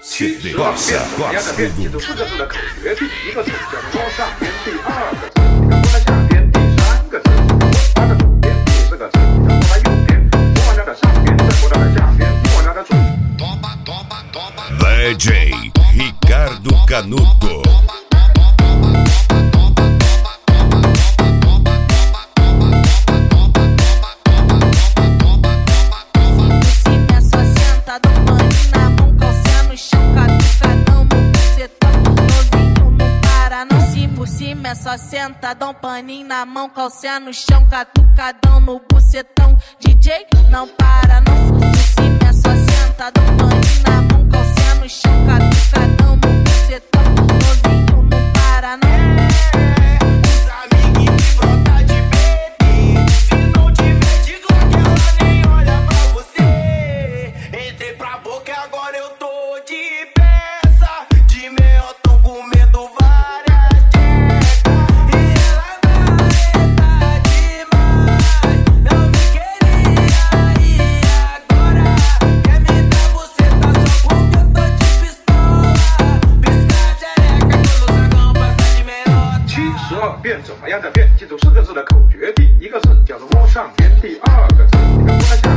CD Gosta 记住四个字的口诀，第一个字叫做摸上边，第二个字叫摸在下边，第三个字摸它的左边，第四个字叫摸它右边，摸完它的上边，再摸它的下边，摸完它的左。 DJ Ricardo Canuto. É só senta, dá um paninho na mão, calcinha no chão, catucadão no bucetão. DJ não para, não por cima, é só senta, dá um paninho na mão, calcinha no chão, catucadão no bucetão. Novinho não para, não. Os amiguinhos de brota de baby. Se não tiver de Glock, ela nem olha pra você. Entrei pra boca e agora eu tô de peça. De mel, tô comendo várias. 变怎么样的变？记住四个字的口诀，第一个字叫做摸上边，第二个字叫摸它下